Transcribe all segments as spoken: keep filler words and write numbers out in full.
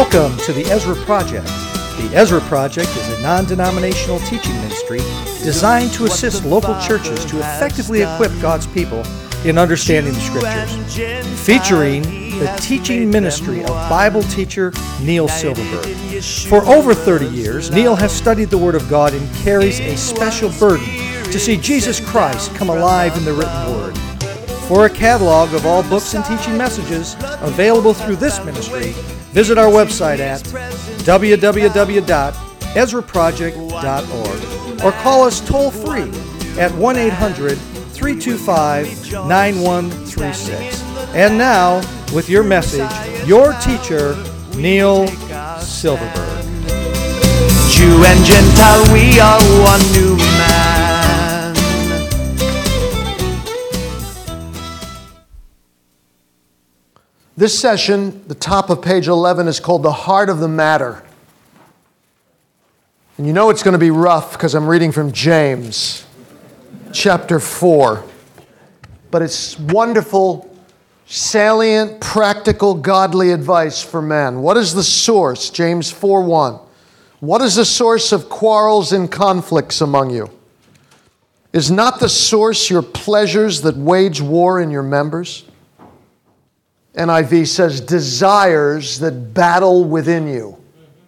Welcome to the Ezra Project. The Ezra Project is a non-denominational teaching ministry designed to assist local churches to effectively equip God's people in understanding the Scriptures, featuring the teaching ministry of Bible teacher Neil Silverberg. For over thirty years, Neil has studied the Word of God and carries a special burden to see Jesus Christ come alive in the written Word. For a catalog of all books and teaching messages available through this ministry, visit our website at w w w dot ezra project dot org or call us toll-free at one eight hundred, three two five, nine one three six. And now, with your message, your teacher, Neil Silverberg. Jew and Gentile, we are one new man. This session, the top of page eleven, is called The Heart of the Matter. And you know it's going to be rough because I'm reading from James, chapter four. But it's wonderful, salient, practical, godly advice for men. What is the source? James four one. What is the source of quarrels and conflicts among you? Is not the source your pleasures that wage war in your members? N I V says, desires that battle within you.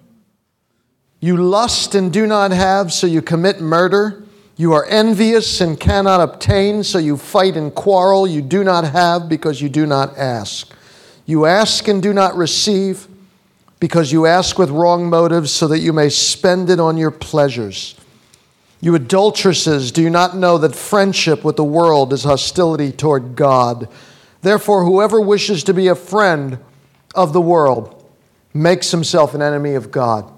You lust and do not have, so you commit murder. You are envious and cannot obtain, so you fight and quarrel. You do not have because you do not ask. You ask and do not receive because you ask with wrong motives, so that you may spend it on your pleasures. You adulteresses, do you not know that friendship with the world is hostility toward God? Therefore, whoever wishes to be a friend of the world makes himself an enemy of God.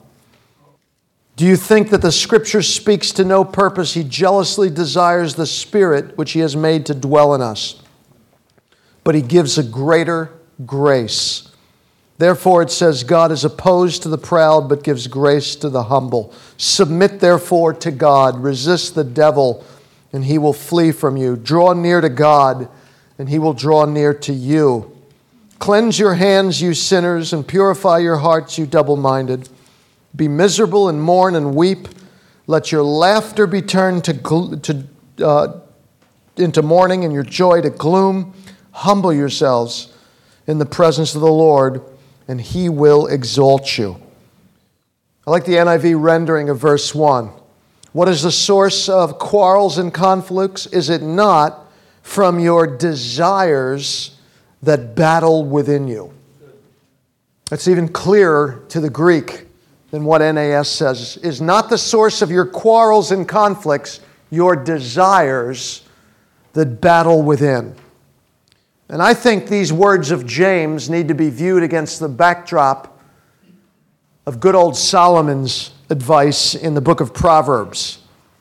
Do you think that the Scripture speaks to no purpose? He jealously desires the Spirit which He has made to dwell in us. But He gives a greater grace. Therefore, it says, God is opposed to the proud, but gives grace to the humble. Submit, therefore, to God. Resist the devil, and he will flee from you. Draw near to God, and He will draw near to you. Cleanse your hands, you sinners, and purify your hearts, you double-minded. Be miserable and mourn and weep. Let your laughter be turned to, gl- to uh, into mourning and your joy to gloom. Humble yourselves in the presence of the Lord, and He will exalt you. I like the N I V rendering of verse one. What is the source of quarrels and conflicts? Is it not from your desires that battle within you? That's even clearer to the Greek than what N A S says. Is not the source of your quarrels and conflicts your desires that battle within? And I think these words of James need to be viewed against the backdrop of good old Solomon's advice in the book of Proverbs,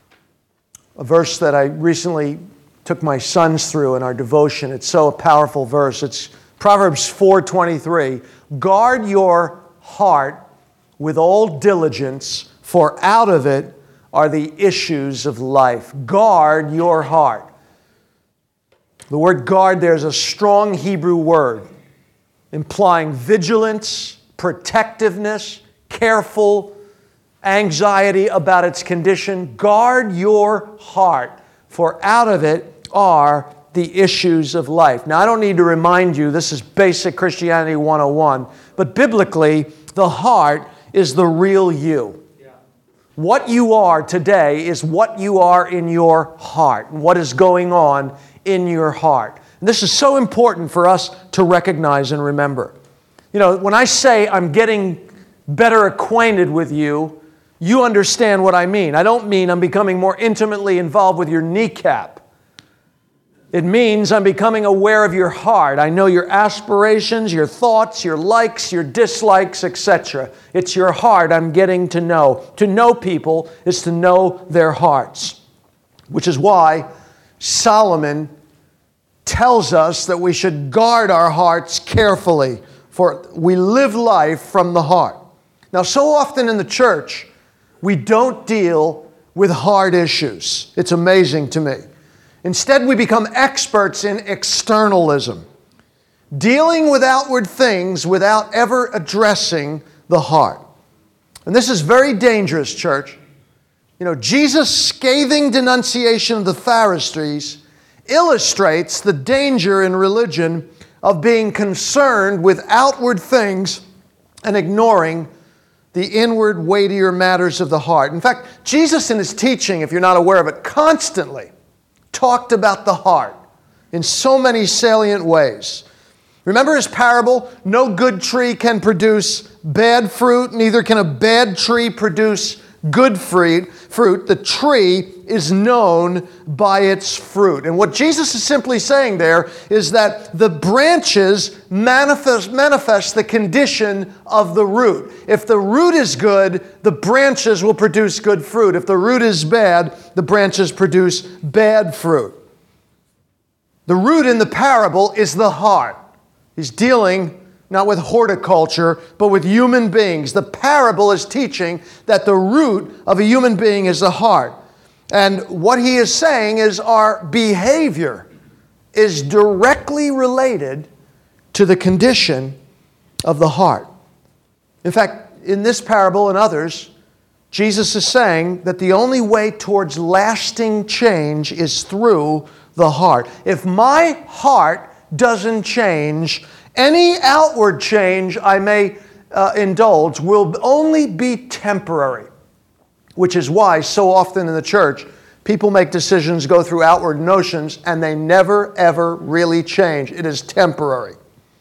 a verse that I recently took my sons through in our devotion. It's so a powerful verse. It's Proverbs four twenty-three. Guard your heart with all diligence, for out of it are the issues of life. Guard your heart. The word guard there is a strong Hebrew word implying vigilance, protectiveness, careful, anxiety about its condition. Guard your heart, for out of it are the issues of life. Now, I don't need to remind you, this is basic Christianity one oh one, but biblically, the heart is the real you. Yeah. What you are today is what you are in your heart, and what is going on in your heart. And this is so important for us to recognize and remember. You know, when I say I'm getting better acquainted with you, you understand what I mean. I don't mean I'm becoming more intimately involved with your kneecap. It means I'm becoming aware of your heart. I know your aspirations, your thoughts, your likes, your dislikes, et cetera. It's your heart I'm getting to know. To know people is to know their hearts, which is why Solomon tells us that we should guard our hearts carefully, for we live life from the heart. Now, so often in the church, we don't deal with hard issues. It's amazing to me. Instead, we become experts in externalism, dealing with outward things without ever addressing the heart. And this is very dangerous, church. You know, Jesus' scathing denunciation of the Pharisees illustrates the danger in religion of being concerned with outward things and ignoring the inward, weightier matters of the heart. In fact, Jesus in his teaching, if you're not aware of it, constantly talked about the heart in so many salient ways. Remember his parable, no good tree can produce bad fruit, neither can a bad tree produce good fruit. Fruit. The tree is known by its fruit. And what Jesus is simply saying there is that the branches manifest, manifest the condition of the root. If the root is good, the branches will produce good fruit. If the root is bad, the branches produce bad fruit. The root in the parable is the heart. He's dealing not with horticulture, but with human beings. The parable is teaching that the root of a human being is the heart. And what he is saying is our behavior is directly related to the condition of the heart. In fact, in this parable and others, Jesus is saying that the only way towards lasting change is through the heart. If my heart doesn't change, any outward change I may uh, indulge will only be temporary, which is why so often in the church, people make decisions, go through outward notions, and they never, ever really change. It is temporary.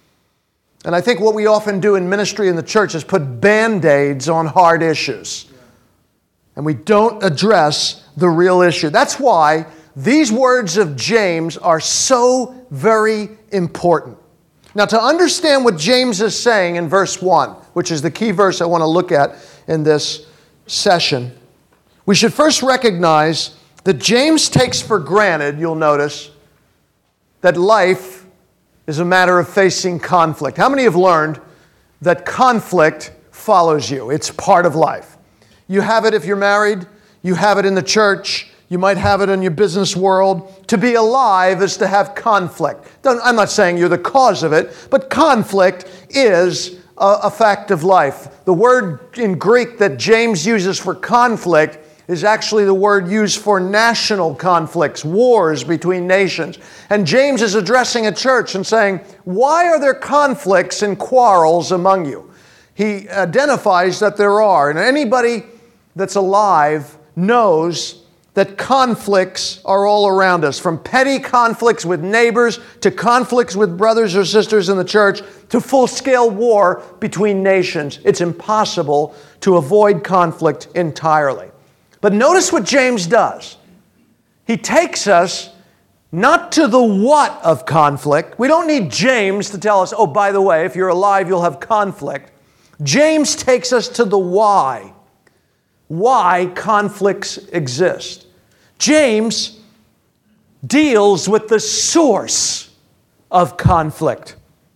And I think what we often do in ministry in the church is put Band-Aids on hard issues. And we don't address the real issue. That's why these words of James are so very important. Now, to understand what James is saying in verse one, which is the key verse I want to look at in this session, we should first recognize that James takes for granted, you'll notice, that life is a matter of facing conflict. How many have learned that conflict follows you? It's part of life. You have it if you're married. You have it in the church. You might have it in your business world. To be alive is to have conflict. I'm not saying you're the cause of it, but conflict is a, a fact of life. The word in Greek that James uses for conflict is actually the word used for national conflicts, wars between nations. And James is addressing a church and saying, why are there conflicts and quarrels among you? He identifies that there are. And anybody that's alive knows that conflicts are all around us, from petty conflicts with neighbors to conflicts with brothers or sisters in the church to full-scale war between nations. It's impossible to avoid conflict entirely. But notice what James does. He takes us not to the what of conflict. We don't need James to tell us, oh, by the way, if you're alive, you'll have conflict. James takes us to the why. Why conflicts exist. James deals with the source of conflict.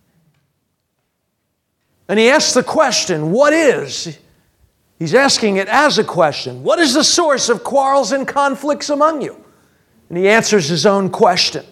And he asks the question, what is? He's asking it as a question. What is the source of quarrels and conflicts among you? And he answers his own question.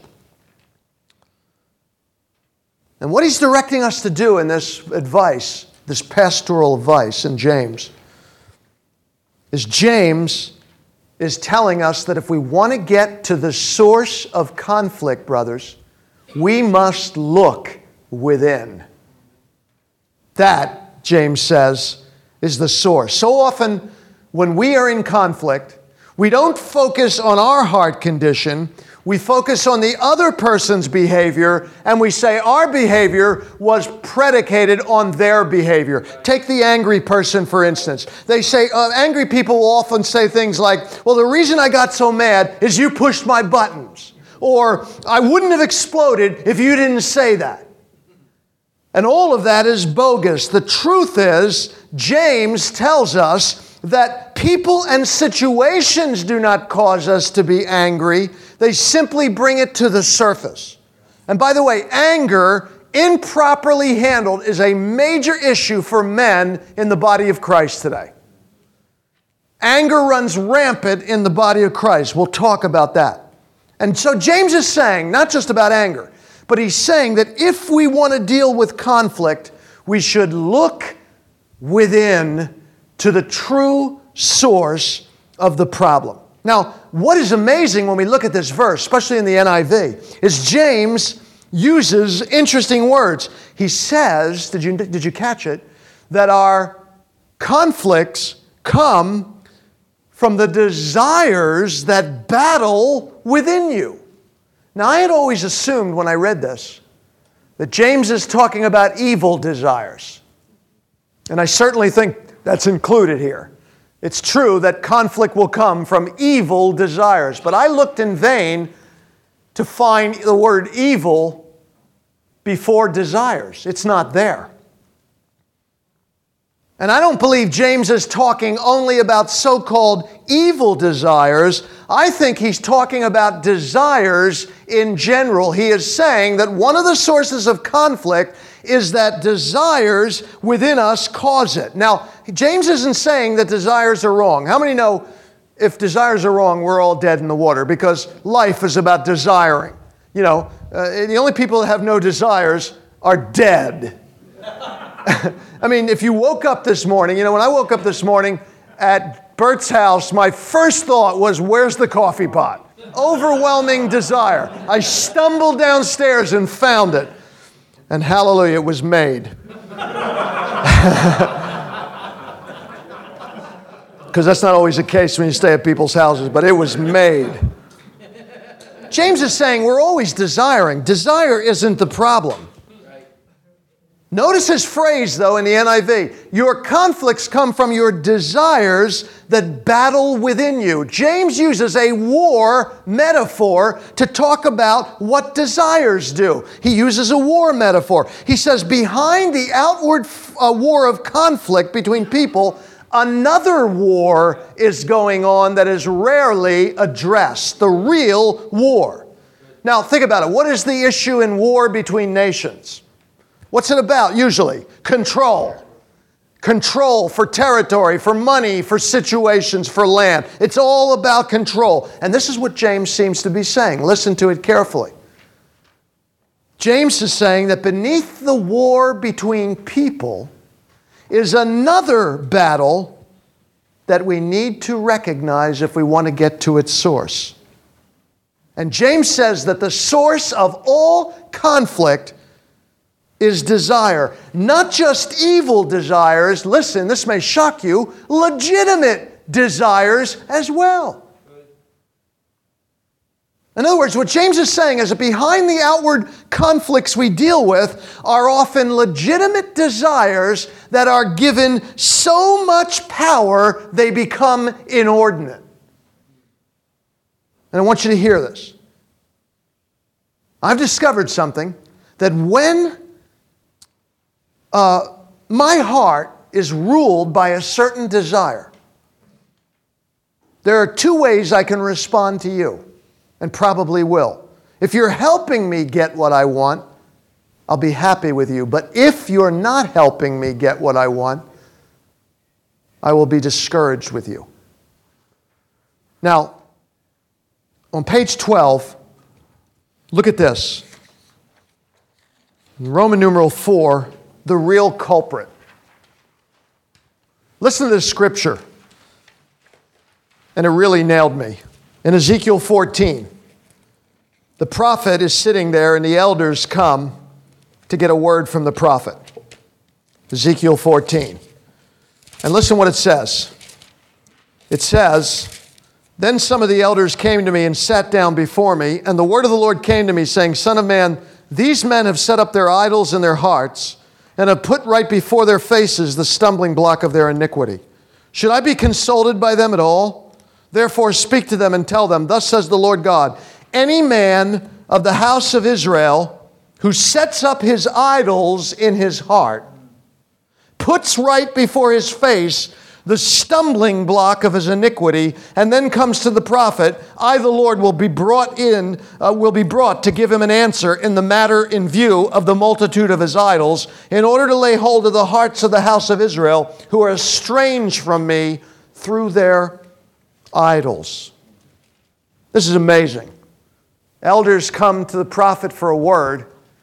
And what he's directing us to do in this advice, this pastoral advice in James, is James is telling us that if we want to get to the source of conflict, brothers, we must look within. That, James says, is the source. So often, when we are in conflict, we don't focus on our heart condition. We focus on the other person's behavior, and we say our behavior was predicated on their behavior. Take the angry person, for instance. They say, uh, angry people will often say things like, well, the reason I got so mad is you pushed my buttons. Or, I wouldn't have exploded if you didn't say that. And all of that is bogus. The truth is, James tells us that people and situations do not cause us to be angry. They simply bring it to the surface. And by the way, anger, improperly handled, is a major issue for men in the body of Christ today. Anger runs rampant in the body of Christ. We'll talk about that. And so James is saying, not just about anger, but he's saying that if we want to deal with conflict, we should look within to the true source of the problem. Now, what is amazing when we look at this verse, especially in the N I V, is James uses interesting words. He says, did you, did you catch it, that our conflicts come from the desires that battle within you. Now, I had always assumed when I read this that James is talking about evil desires. And I certainly think that's included here. It's true that conflict will come from evil desires, but I looked in vain to find the word evil before desires. It's not there. And I don't believe James is talking only about so-called evil desires. I think he's talking about desires in general. He is saying that one of the sources of conflict is that desires within us cause it. Now, James isn't saying that desires are wrong. How many know if desires are wrong, we're all dead in the water? Because life is about desiring. You know, uh, the only people that have no desires are dead. I mean, if you woke up this morning, you know, when I woke up this morning at Bert's house, my first thought was, where's the coffee pot? Overwhelming desire. I stumbled downstairs and found it. And hallelujah, it was made. Because that's not always the case when you stay at people's houses, but it was made. James is saying we're always desiring. Desire isn't the problem. Notice his phrase, though, in the N I V. Your conflicts come from your desires that battle within you. James uses a war metaphor to talk about what desires do. He uses a war metaphor. He says, behind the outward uh, war of conflict between people, another war is going on that is rarely addressed, the real war. Now, think about it. What is the issue in war between nations? What's it about, usually? Control. Control for territory, for money, for situations, for land. It's all about control. And this is what James seems to be saying. Listen to it carefully. James is saying that beneath the war between people is another battle that we need to recognize if we want to get to its source. And James says that the source of all conflict is desire. Not just evil desires, listen, this may shock you, legitimate desires as well. In other words, what James is saying is that behind the outward conflicts we deal with are often legitimate desires that are given so much power they become inordinate. And I want you to hear this. I've discovered something that when Uh, my heart is ruled by a certain desire, there are two ways I can respond to you, and probably will. If you're helping me get what I want, I'll be happy with you. But if you're not helping me get what I want, I will be discouraged with you. Now, on page twelve, look at this. In Roman numeral four, the real culprit. Listen to this scripture. And it really nailed me. In Ezekiel fourteen, the prophet is sitting there and the elders come to get a word from the prophet. Ezekiel fourteen. And listen what it says. It says, then some of the elders came to me and sat down before me, and the word of the Lord came to me, saying, Son of man, these men have set up their idols in their hearts, and have put right before their faces the stumbling block of their iniquity. Should I be consulted by them at all? Therefore speak to them and tell them, thus says the Lord God, any man of the house of Israel who sets up his idols in his heart, puts right before his face the stumbling block of his iniquity, and then comes to the prophet, I, the Lord, will be brought in, uh, will be brought to give him an answer in the matter in view of the multitude of his idols, in order to lay hold of the hearts of the house of Israel, who are estranged from me through their idols. This is amazing. Elders come to the prophet for a word,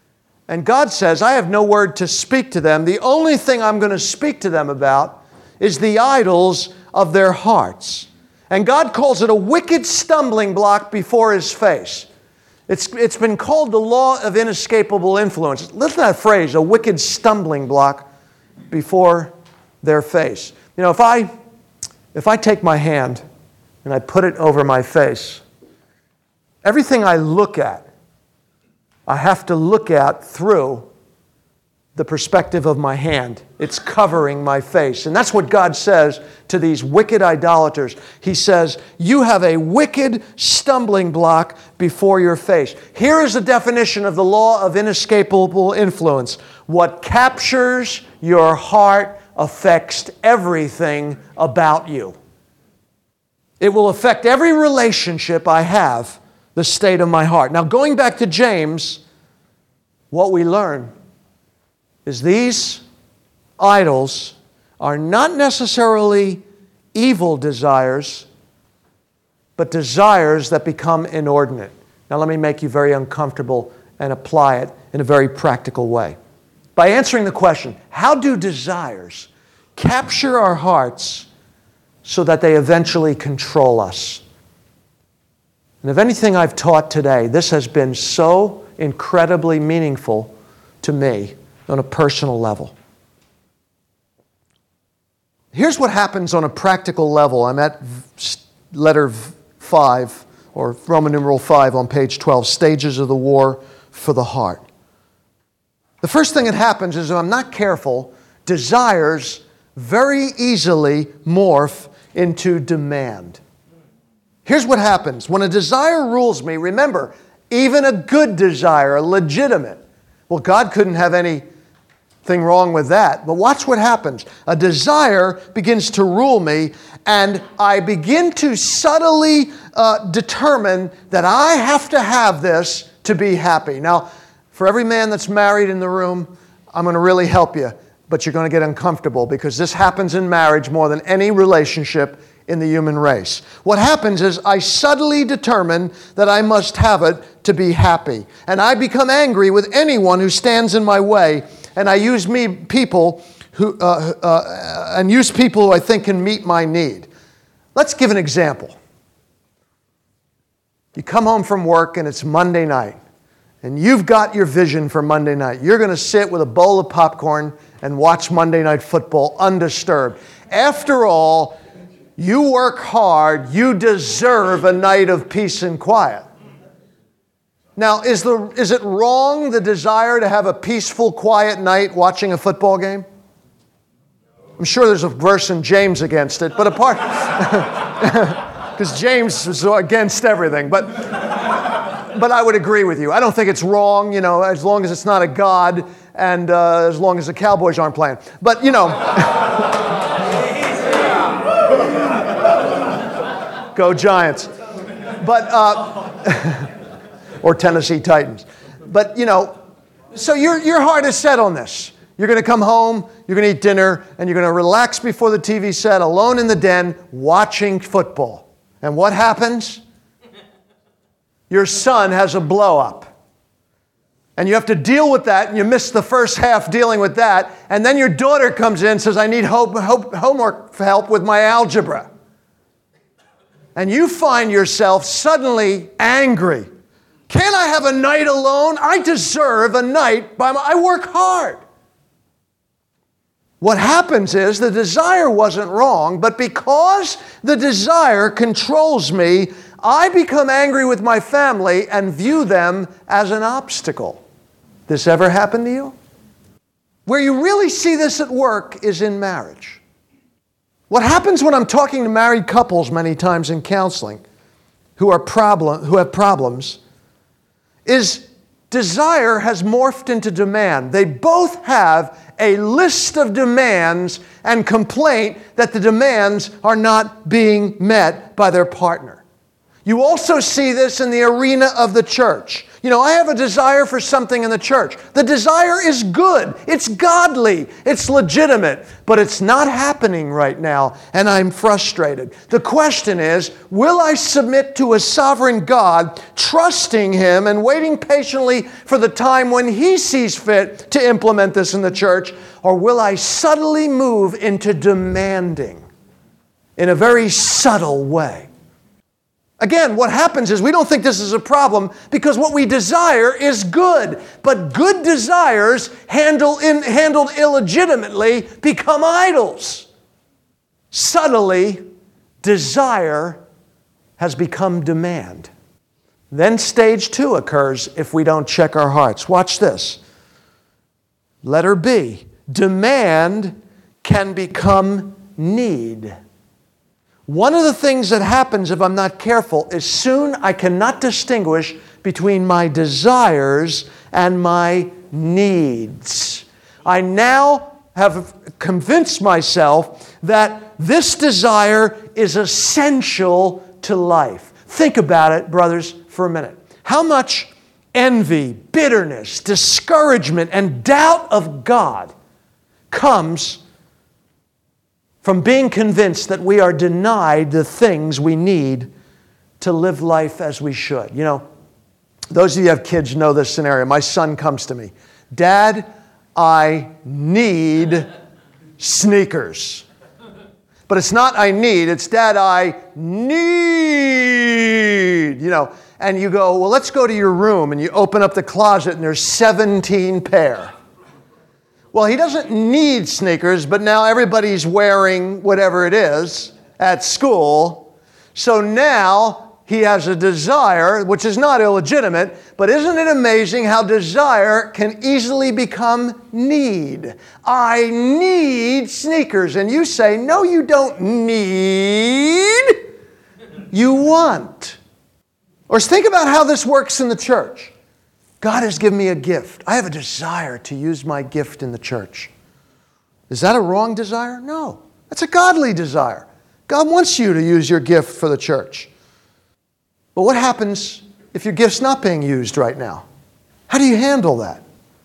And God says, I have no word to speak to them. The only thing I'm going to speak to them about is the idols of their hearts. And God calls it a wicked stumbling block before His face. It's, it's been called the law of inescapable influence. Listen to that phrase, a wicked stumbling block before their face. You know, if I, if I take my hand and I put it over my face, everything I look at, I have to look at through the perspective of my hand. It's covering my face. And that's what God says to these wicked idolaters. He says, you have a wicked stumbling block before your face. Here is the definition of the law of inescapable influence. What captures your heart affects everything about you. It will affect every relationship I have, the state of my heart. Now, going back to James, what we learn is these idols are not necessarily evil desires, but desires that become inordinate. Now let me make you very uncomfortable and apply it in a very practical way. By answering the question, how do desires capture our hearts so that they eventually control us? And if anything I've taught today, this has been so incredibly meaningful to me on a personal level. Here's what happens on a practical level. I'm at letter five, or Roman numeral five on page twelve, Stages of the War for the Heart. The first thing that happens is, if I'm not careful, desires very easily morph into demand. Here's what happens. When a desire rules me, remember, even a good desire, a legitimate, well, God couldn't have anything wrong with that. But watch what happens. A desire begins to rule me, and I begin to subtly uh, determine that I have to have this to be happy. Now, for every man that's married in the room, I'm going to really help you, but you're going to get uncomfortable because this happens in marriage more than any relationship in the human race. What happens is I subtly determine that I must have it to be happy. And I become angry with anyone who stands in my way, and I use me people who uh, uh, and use people who I think can meet my need. Let's give an example. You come home from work and it's Monday night, and you've got your vision for Monday night. You're going to sit with a bowl of popcorn and watch Monday Night Football undisturbed. After all, you work hard, you deserve a night of peace and quiet. Now, is, the, is it wrong, the desire to have a peaceful, quiet night watching a football game? I'm sure there's a verse in James against it, but apart, because James is against everything, but, but I would agree with you. I don't think it's wrong, you know, as long as it's not a god and uh, as long as the Cowboys aren't playing. But, you know, go Giants. But, uh, or Tennessee Titans. But, you know, so your, your heart is set on this. You're going to come home, you're going to eat dinner, and you're going to relax before the T V set, alone in the den, watching football. And what happens? Your son has a blow-up. And you have to deal with that, and you miss the first half dealing with that. And then your daughter comes in and says, I need hope, hope, homework help with my algebra. And you find yourself suddenly angry. Can't I have a night alone? I deserve a night by my, I work hard. What happens is the desire wasn't wrong, but because the desire controls me, I become angry with my family and view them as an obstacle. This ever happen to you? Where you really see this at work is in marriage. What happens when I'm talking to married couples many times in counseling who are problem, who have problems is desire has morphed into demand. They both have a list of demands and complaint that the demands are not being met by their partner. You also see this in the arena of the church. You know, I have a desire for something in the church. The desire is good. It's godly. It's legitimate. But it's not happening right now, and I'm frustrated. The question is, will I submit to a sovereign God, trusting Him and waiting patiently for the time when He sees fit to implement this in the church, or will I subtly move into demanding in a very subtle way? Again, what happens is we don't think this is a problem because what we desire is good. But good desires handle in, handled illegitimately become idols. Subtly, desire has become demand. Then stage two occurs if we don't check our hearts. Watch this. Letter B. Demand can become need. One of the things that happens if I'm not careful is soon I cannot distinguish between my desires and my needs. I now have convinced myself that this desire is essential to life. Think about it, brothers, for a minute. How much envy, bitterness, discouragement, and doubt of God comes from being convinced that we are denied the things we need to live life as we should. You know, those of you who have kids know this scenario. My son comes to me, Dad, I need sneakers. But it's not I need, it's Dad, I need. You know, and you go, well, let's go to your room, and you open up the closet and there's seventeen pair. Well, he doesn't need sneakers, but now everybody's wearing whatever it is at school. So now he has a desire, which is not illegitimate, but isn't it amazing how desire can easily become need? I need sneakers. And you say, no, you don't need. You want. Or think about how this works in the church. God has given me a gift. I have a desire to use my gift in the church. Is that a wrong desire? No. That's a godly desire. God wants you to use your gift for the church. But what happens if your gift's not being used right now? How do you handle that?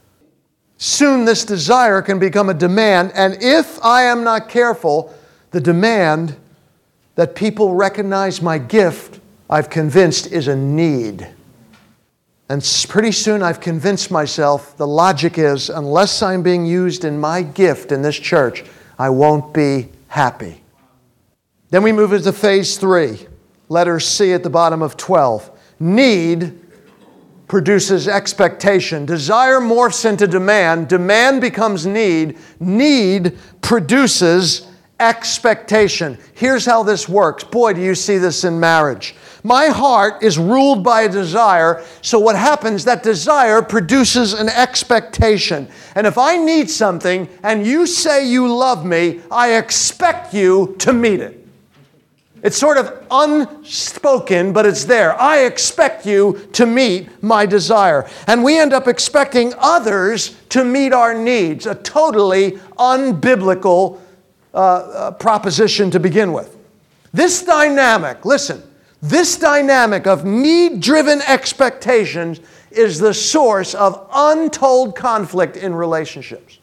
Soon this desire can become a demand, and if I am not careful, the demand that people recognize my gift, I've convinced, is a need. And pretty soon I've convinced myself the logic is, unless I'm being used in my gift in this church, I won't be happy. Then we move into phase three, letter C at the bottom of twelve. Need produces expectation. Desire morphs into demand. Demand becomes need. Need produces expectation. Here's how this works. Boy, do you see this in marriage. My heart is ruled by a desire, so what happens, that desire produces an expectation. And if I need something and you say you love me, I expect you to meet it. It's sort of unspoken, but it's there. I expect you to meet my desire. And we end up expecting others to meet our needs, a totally unbiblical uh, uh, proposition to begin with. This dynamic, listen, This dynamic of need-driven expectations is the source of untold conflict in relationships.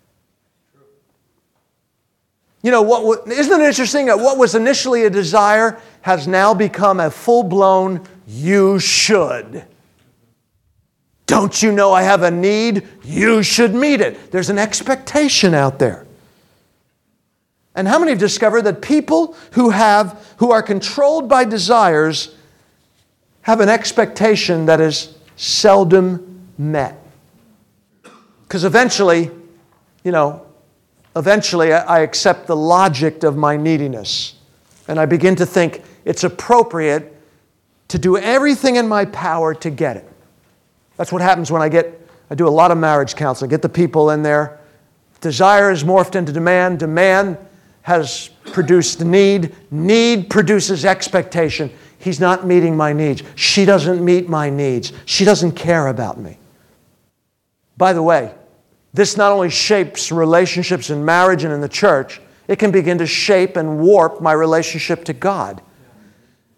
You know, what, isn't it interesting that what was initially a desire has now become a full-blown you should. Don't you know I have a need? You should meet it. There's an expectation out there. And how many have discovered that people who have, who are controlled by desires have an expectation that is seldom met? Because eventually, you know, eventually I accept the logic of my neediness. And I begin to think it's appropriate to do everything in my power to get it. That's what happens when I get, I do a lot of marriage counseling, get the people in there. Desire is morphed into demand. Demand has produced need. Need produces expectation. He's not meeting my needs. She doesn't meet my needs. She doesn't care about me. By the way, this not only shapes relationships in marriage and in the church, it can begin to shape and warp my relationship to God.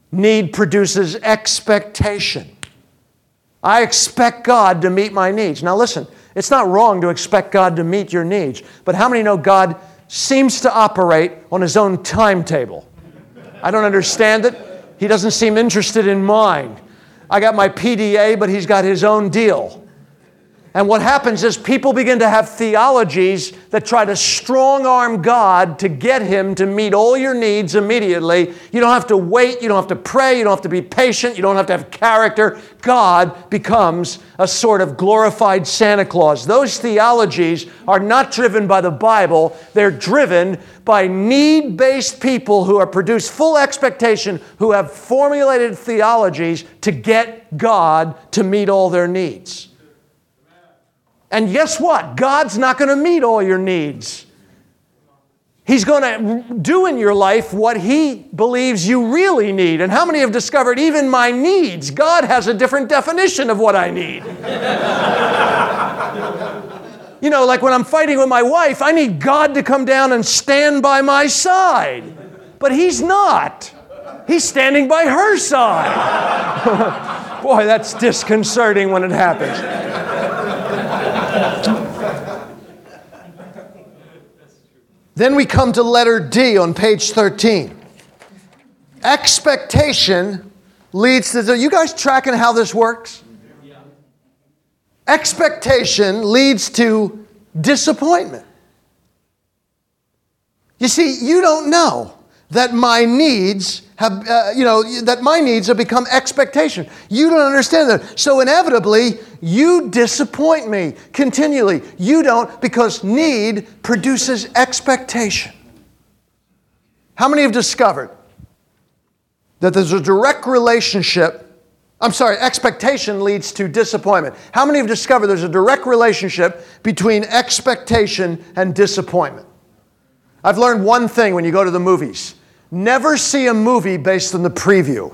Need produces expectation. I expect God to meet my needs. Now listen, it's not wrong to expect God to meet your needs, but how many know God seems to operate on His own timetable? I don't understand it. He doesn't seem interested in mine. I got my P D A, but He's got His own deal. And what happens is people begin to have theologies that try to strong-arm God to get Him to meet all your needs immediately. You don't have to wait. You don't have to pray. You don't have to be patient. You don't have to have character. God becomes a sort of glorified Santa Claus. Those theologies are not driven by the Bible. They're driven by need-based people who have produced full expectation, who have formulated theologies to get God to meet all their needs. And guess what? God's not going to meet all your needs. He's going to do in your life what He believes you really need. And how many have discovered even my needs? God has a different definition of what I need. You know, like when I'm fighting with my wife, I need God to come down and stand by my side. But He's not. He's standing by her side. Boy, that's disconcerting when it happens. Then we come to letter D on page thirteen. Expectation leads to... Are you guys tracking how this works? Yeah. Expectation leads to disappointment. You see, you don't know that my needs have, uh, you know, that my needs have become expectation. You don't understand that. So inevitably, you disappoint me continually. You don't, because need produces expectation. How many have discovered that there's a direct relationship? I'm sorry, expectation leads to disappointment. How many have discovered there's a direct relationship between expectation and disappointment? I've learned one thing when you go to the movies. Never see a movie based on the preview.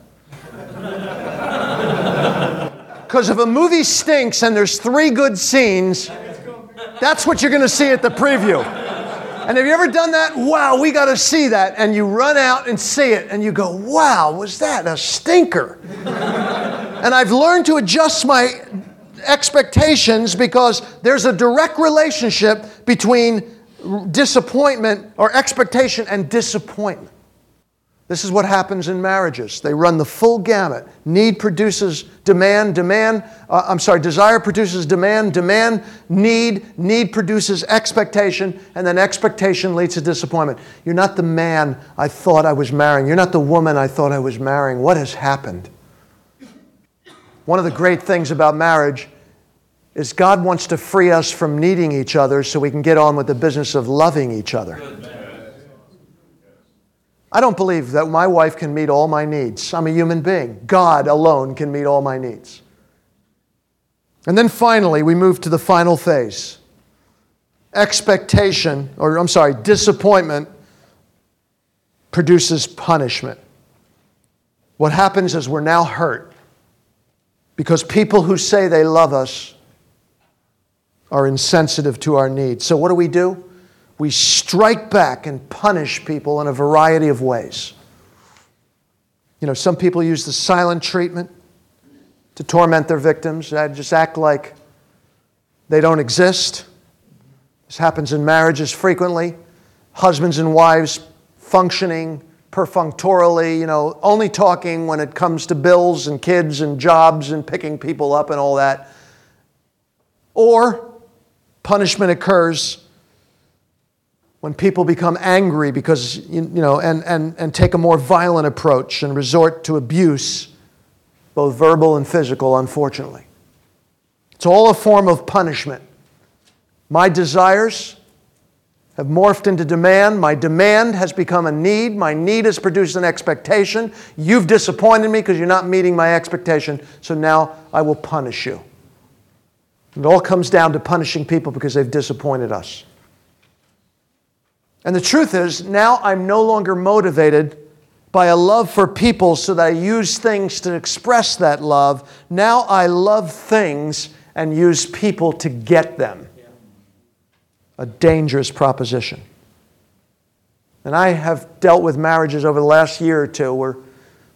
Because if a movie stinks and there's three good scenes, that's what you're going to see at the preview. And have you ever done that? Wow, we got to see that. And you run out and see it and you go, wow, was that a stinker? And I've learned to adjust my expectations because there's a direct relationship between disappointment or expectation and disappointment. This is what happens in marriages. They run the full gamut. Need produces demand, demand, uh, I'm sorry, desire produces demand, demand, need, need produces expectation, and then expectation leads to disappointment. You're not the man I thought I was marrying. You're not the woman I thought I was marrying. What has happened? One of the great things about marriage is God wants to free us from needing each other so we can get on with the business of loving each other. I don't believe that my wife can meet all my needs. I'm a human being. God alone can meet all my needs. And then finally, we move to the final phase. Expectation, or I'm sorry, disappointment produces punishment. What happens is we're now hurt because people who say they love us are insensitive to our needs. So what do we do? We strike back and punish people in a variety of ways. You know, some people use the silent treatment to torment their victims. They just act like they don't exist. This happens in marriages frequently. Husbands and wives functioning perfunctorily, you know, only talking when it comes to bills and kids and jobs and picking people up and all that. Or punishment occurs when people become angry because, you know, and, and, and take a more violent approach and resort to abuse, both verbal and physical, unfortunately. It's all a form of punishment. My desires have morphed into demand. My demand has become a need. My need has produced an expectation. You've disappointed me because you're not meeting my expectation, so now I will punish you. It all comes down to punishing people because they've disappointed us. And the truth is, now I'm no longer motivated by a love for people so that I use things to express that love. Now I love things and use people to get them. A dangerous proposition. And I have dealt with marriages over the last year or two where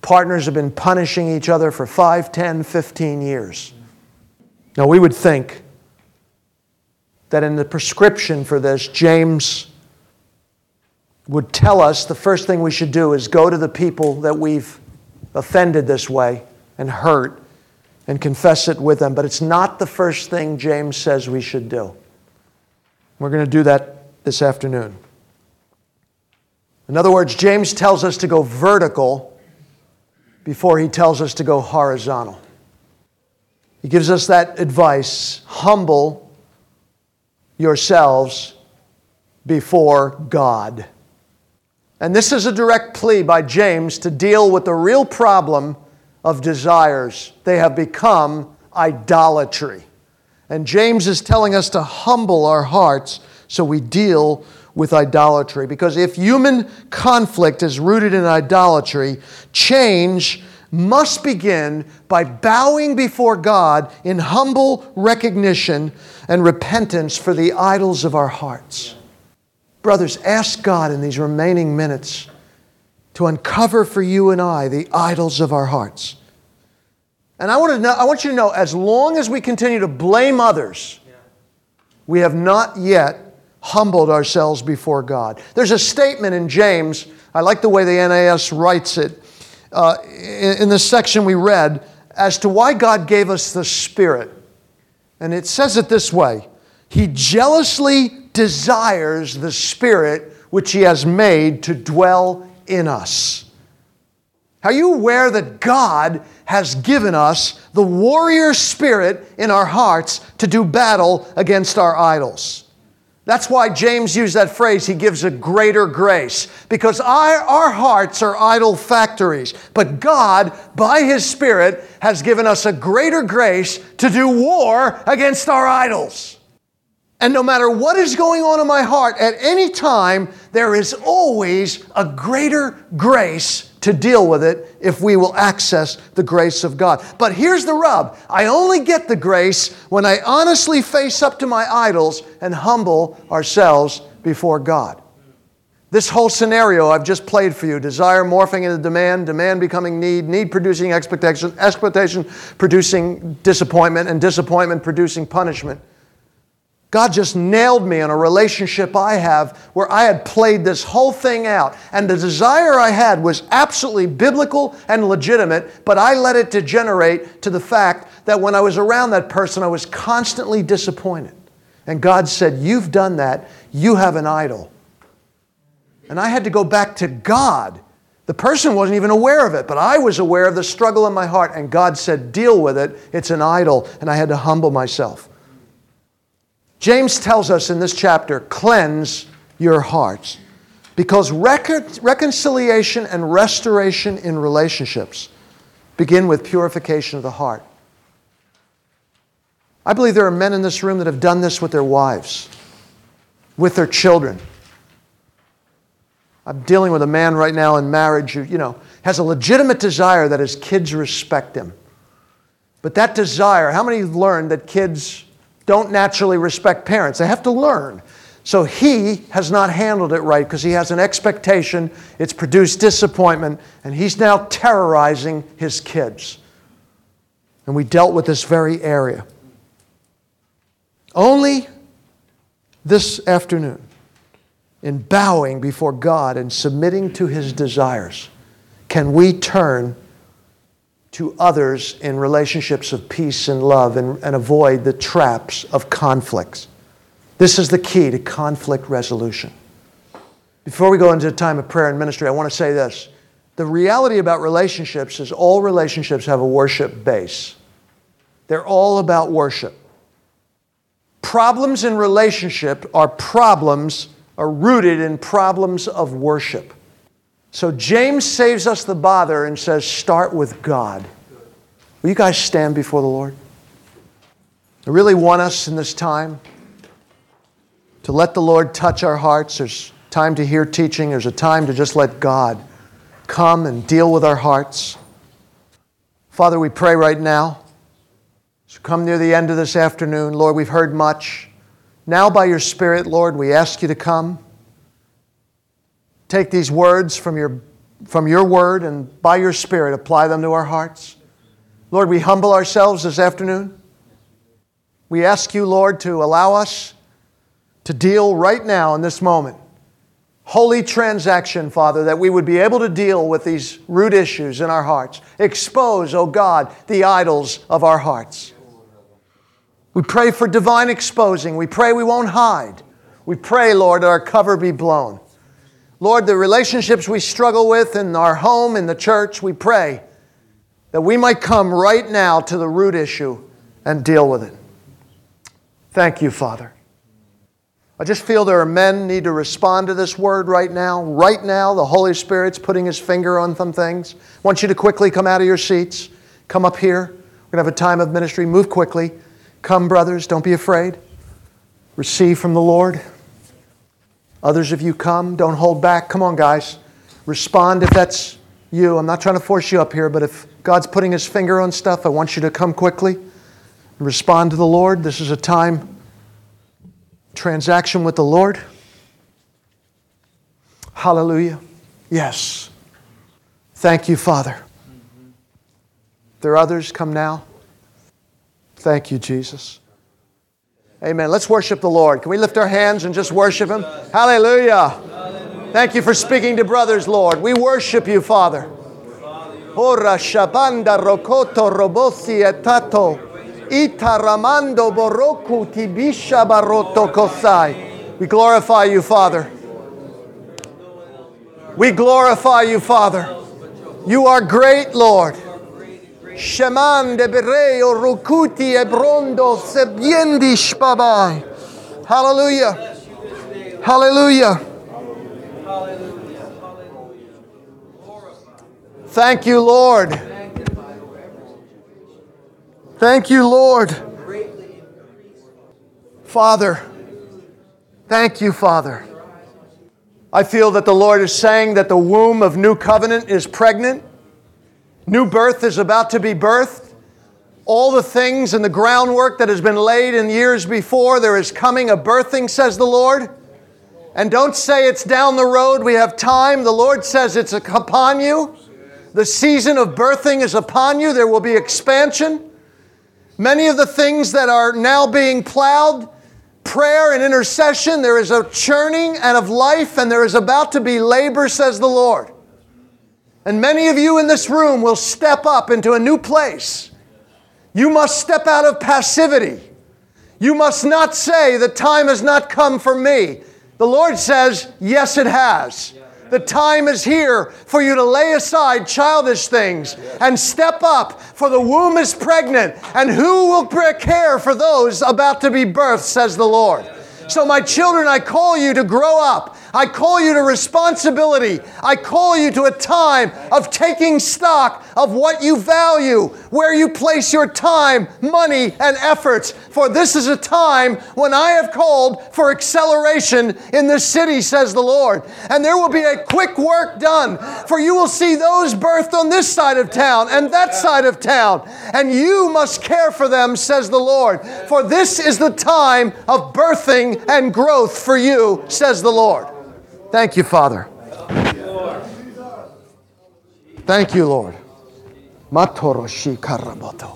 Partners have been punishing each other for five, ten, fifteen years. Now, we would think that in the prescription for this, James would tell us the first thing we should do is go to the people that we've offended this way and hurt and confess it with them. But it's not the first thing James says we should do. We're going to do that this afternoon. In other words, James tells us to go vertical before he tells us to go horizontal. He gives us that advice: humble yourselves before God. And this is a direct plea by James to deal with the real problem of desires. They have become idolatry. And James is telling us to humble our hearts so we deal with idolatry. Because if human conflict is rooted in idolatry, change must begin by bowing before God in humble recognition and repentance for the idols of our hearts. Brothers, ask God in these remaining minutes to uncover for you and I the idols of our hearts. And I want to know, I want you to know, as long as we continue to blame others, we have not yet humbled ourselves before God. There's a statement in James, I like the way the N A S writes it, uh, in, in this section we read, as to why God gave us the Spirit. And it says it this way: He jealously desires the Spirit which He has made to dwell in us. Are you aware that God has given us the warrior spirit in our hearts to do battle against our idols? That's why James used that phrase, he gives a greater grace. Because our, our hearts are idol factories. But God, by His Spirit, has given us a greater grace to do war against our idols. And no matter what is going on in my heart, at any time, there is always a greater grace to deal with it if we will access the grace of God. But here's the rub. I only get the grace when I honestly face up to my idols and humble ourselves before God. This whole scenario I've just played for you, desire morphing into demand, demand becoming need, need producing expectation, expectation producing disappointment, and disappointment producing punishment. God just nailed me in a relationship I have where I had played this whole thing out. And the desire I had was absolutely biblical and legitimate, but I let it degenerate to the fact that when I was around that person, I was constantly disappointed. And God said, "You've done that. You have an idol." And I had to go back to God. The person wasn't even aware of it, but I was aware of the struggle in my heart. And God said, "Deal with it. It's an idol." And I had to humble myself. James tells us in this chapter, cleanse your hearts. Because recon- reconciliation and restoration in relationships begin with purification of the heart. I believe there are men in this room that have done this with their wives, with their children. I'm dealing with a man right now in marriage who, you know, has a legitimate desire that his kids respect him. But that desire, how many learned that kids don't naturally respect parents? They have to learn. So he has not handled it right because he has an expectation. It's produced disappointment, and he's now terrorizing his kids. And we dealt with this very area. Only this afternoon, in bowing before God and submitting to His desires, can we turn to others in relationships of peace and love and, and avoid the traps of conflicts. This is the key to conflict resolution. Before we go into a time of prayer and ministry, I want to say this. The reality about relationships is all relationships have a worship base. They're all about worship. Problems in relationship are problems, are rooted in problems of worship. So James saves us the bother and says, start with God. Will you guys stand before the Lord? I really want us in this time to let the Lord touch our hearts. There's time to hear teaching. There's a time to just let God come and deal with our hearts. Father, we pray right now, as we come near the end of this afternoon, Lord, we've heard much. Now by your Spirit, Lord, we ask you to come. Take these words from your from your word and by your Spirit, apply them to our hearts. Lord, we humble ourselves this afternoon. We ask you, Lord, to allow us to deal right now in this moment. Holy transaction, Father, that we would be able to deal with these root issues in our hearts. Expose, oh God, the idols of our hearts. We pray for divine exposing. We pray we won't hide. We pray, Lord, that our cover be blown. Lord, the relationships we struggle with in our home, in the church, we pray that we might come right now to the root issue and deal with it. Thank you, Father. I just feel there are men need to respond to this word right now. Right now, the Holy Spirit's putting His finger on some things. I want you to quickly come out of your seats. Come up here. We're going to have a time of ministry. Move quickly. Come, brothers. Don't be afraid. Receive from the Lord. Others of you come. Don't hold back. Come on, guys. Respond if that's you. I'm not trying to force you up here, but if God's putting His finger on stuff, I want you to come quickly and respond to the Lord. This is a time, transaction with the Lord. Hallelujah. Yes. Thank you, Father. There are others. Come now. Thank you, Jesus. Amen. Let's worship the Lord. Can we lift our hands and just worship Him? Hallelujah. Hallelujah. Thank you for speaking to brothers, Lord. We worship you, Father. Ora shabanda rokoto robosi etato ita ramando boroku tibisha baroto kosai. We glorify you, Father. We glorify you, Father. You are great, Lord. Sheman de bereo rukuti ebrondo sebiendi shbabai. Hallelujah. Hallelujah. Thank you, Lord. Thank you, Lord. Father, thank you, Father. I feel that the Lord is saying that the womb of New Covenant is pregnant. New birth is about to be birthed. All the things and the groundwork that has been laid in years before, there is coming a birthing, says the Lord. And don't say it's down the road, we have time. The Lord says it's upon you. The season of birthing is upon you. There will be expansion. Many of the things that are now being plowed, prayer and intercession, there is a churning and of life, and there is about to be labor, says the Lord. And many of you in this room will step up into a new place. You must step out of passivity. You must not say, the time has not come for me. The Lord says, yes, it has. The time is here for you to lay aside childish things and step up, for the womb is pregnant. And who will care for those about to be birthed, says the Lord. So my children, I call you to grow up. I call you to responsibility. I call you to a time of taking stock of what you value, where you place your time, money, and efforts. For this is a time when I have called for acceleration in the city, says the Lord. And there will be a quick work done, for you will see those birthed on this side of town and that side of town. And you must care for them, says the Lord. For this is the time of birthing and growth for you, says the Lord. Thank you, Father. Thank you, Lord. Matoroshi karaboto.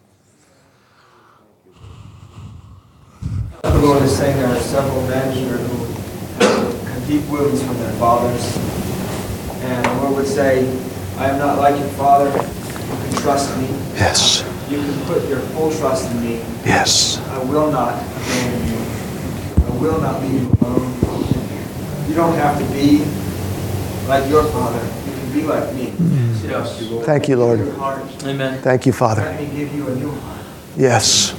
The Lord is saying there are several men here who have deep wounds from their fathers. And the Lord would say, I am not like your father. You can trust me. Yes. You can put your full trust in me. Yes. I will not abandon you. I will not leave you alone. You don't have to be like your father. You can be like me. Yes. Thank you, Lord. Amen. Thank you, Father. Let me give you a new heart. Yes.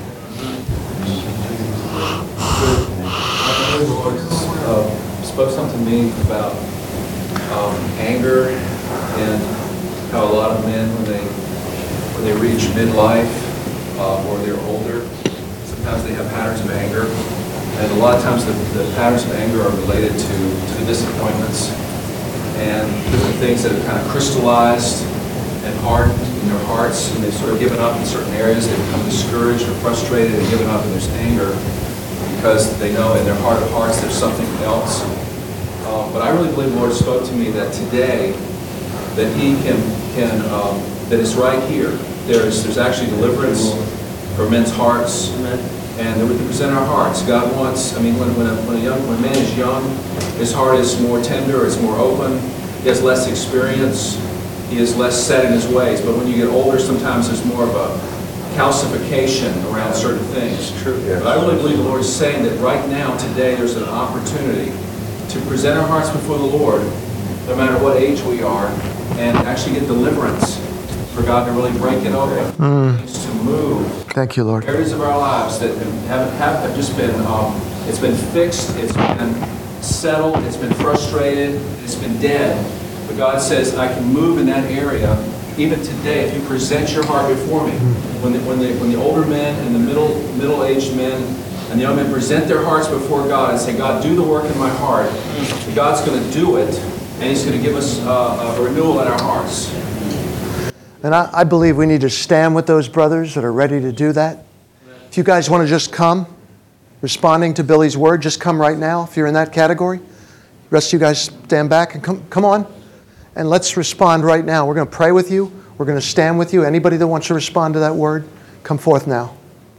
The Lord uh, spoke something to me about um, anger and how a lot of men, when they when they reach midlife uh, or they're older, sometimes they have patterns of anger. And a lot of times the, the patterns of anger are related to, to the disappointments and different things that have kind of crystallized and hardened in their hearts, and they've sort of given up in certain areas. They become discouraged or frustrated and given up, and there's anger because they know in their heart of hearts there's something else. Um, but I really believe the Lord spoke to me that today that He can, can um, that it's right here. There's, there's actually deliverance for men's hearts, and that we can present our hearts. God wants, I mean, when, when, a, when, a young, when a man is young, his heart is more tender, it's more open, he has less experience, he is less set in his ways. But when you get older, sometimes there's more of a calcification around certain things. True. But I really believe the Lord is saying that right now, today, there's an opportunity to present our hearts before the Lord, no matter what age we are, and actually get deliverance for God to really break it open, mm. to move. Thank you, Lord. Areas of our lives that have, have, have just been, um, it's been fixed, it's been settled, it's been frustrated, it's been dead. But God says, I can move in that area even today if you present your heart before me. When the, when the, when the older men and the middle, middle-aged men and the young men present their hearts before God and say, God, do the work in my heart. And God's going to do it, and He's going to give us uh, a renewal in our hearts. And I, I believe we need to stand with those brothers that are ready to do that. If you guys want to just come, responding to Billy's word, just come right now if you're in that category. The rest of you guys stand back and come, come on. And let's respond right now. We're going to pray with you. We're going to stand with you. Anybody that wants to respond to that word, come forth now.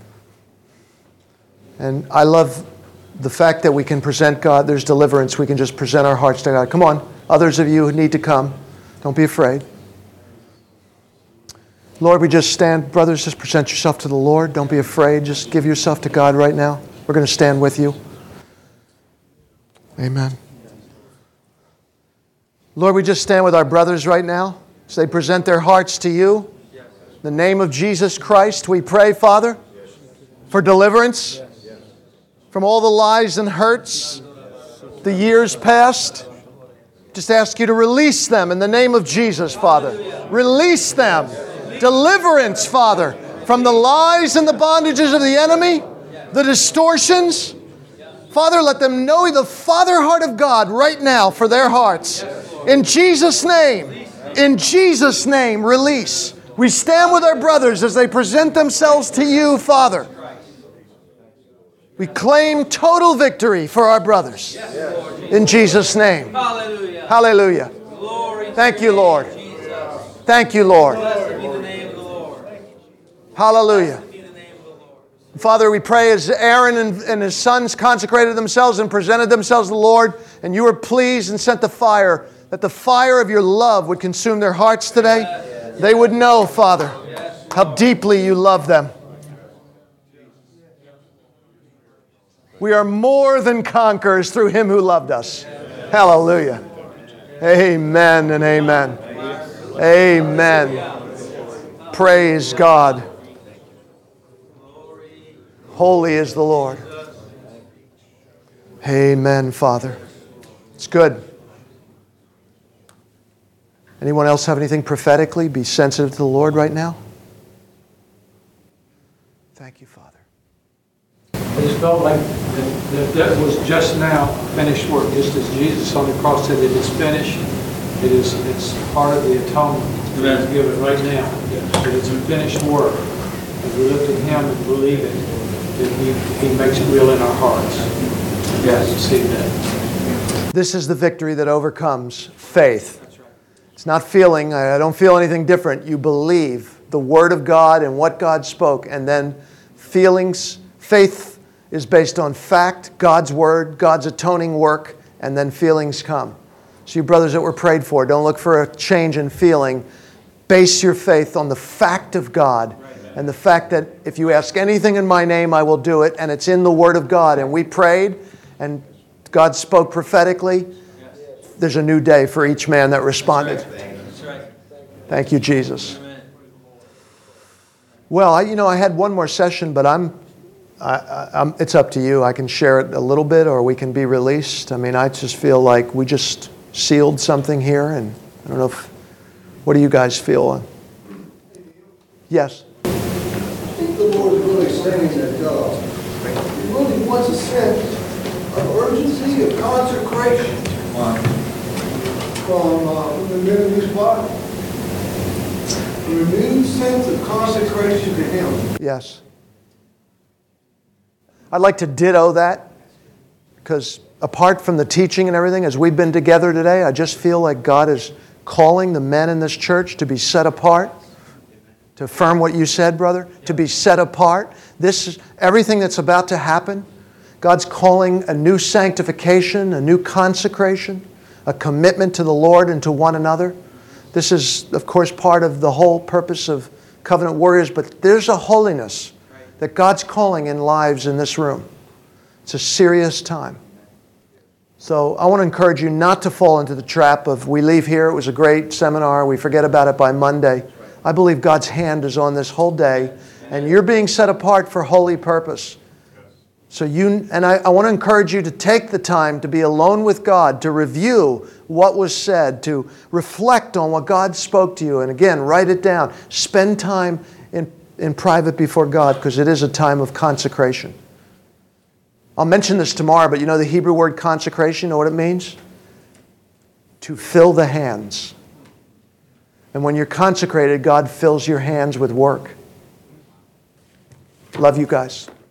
And I love the fact that we can present God. There's deliverance. We can just present our hearts to God. Come on. Others of you who need to come, don't be afraid. Lord, we just stand. Brothers, just present yourself to the Lord. Don't be afraid. Just give yourself to God right now. We're going to stand with you. Amen. Lord, we just stand with our brothers right now as they present their hearts to you. In the name of Jesus Christ, we pray, Father, for deliverance from all the lies and hurts, the years past. Just ask you to release them in the name of Jesus, Father. Release them. Deliverance, Father, from the lies and the bondages of the enemy, the distortions. Father, let them know the Father heart of God right now for their hearts. In Jesus' name, in Jesus' name, release. We stand with our brothers as they present themselves to you, Father. We claim total victory for our brothers. In Jesus' name. Hallelujah. Hallelujah. Thank you, Lord. Thank you, Lord. Hallelujah. Father, we pray as Aaron and, and his sons consecrated themselves and presented themselves to the Lord, and you were pleased and sent the fire, that the fire of your love would consume their hearts today. They would know, Father, how deeply you love them. We are more than conquerors through Him who loved us. Hallelujah. Amen and amen. Amen. Praise God. Holy is the Lord. Amen, Father. It's good. Anyone else have anything prophetically? Be sensitive to the Lord right now. Thank you, Father. I just felt like that, that, that was just now finished work, just as Jesus on the cross said, it is finished. It is, it's part of the atonement. He's given right now. That it's a finished work. As we look at Him and believe it, that He, he makes it real in our hearts. Yes, see that. This is the victory that overcomes faith. It's not feeling, I don't feel anything different. You believe the Word of God and what God spoke, and then feelings, faith is based on fact, God's Word, God's atoning work, and then feelings come. So you brothers that were prayed for, don't look for a change in feeling. Base your faith on the fact of God and the fact that if you ask anything in my name, I will do it, and it's in the Word of God. And we prayed, and God spoke prophetically. There's a new day for each man that responded. Thank you, Jesus. Well, I, you know, I had one more session, but I'm, I, I, I'm, it's up to you. I can share it a little bit, or we can be released. I mean, I just feel like we just sealed something here, and I don't know if, what do you guys feel? Yes? I think the Lord is really saying that uh, He really wants a sense of urgency, of consecration from, uh, from the men of His body. A renewed sense of consecration to Him. Yes. I'd like to ditto that, because apart from the teaching and everything, as we've been together today, I just feel like God is calling the men in this church to be set apart. To affirm what you said, brother, to be set apart. This is everything that's about to happen. God's calling a new sanctification, a new consecration, a commitment to the Lord and to one another. This is, of course, part of the whole purpose of Covenant Warriors, but there's a holiness that God's calling in lives in this room. It's a serious time. So I want to encourage you not to fall into the trap of we leave here, it was a great seminar, we forget about it by Monday. I believe God's hand is on this whole day, and you're being set apart for holy purpose. So you, and I, I want to encourage you to take the time to be alone with God, to review what was said, to reflect on what God spoke to you, and again, write it down. Spend time in, in private before God, because it is a time of consecration. I'll mention this tomorrow, but you know the Hebrew word consecration, you know what it means? To fill the hands. And when you're consecrated, God fills your hands with work. Love you guys.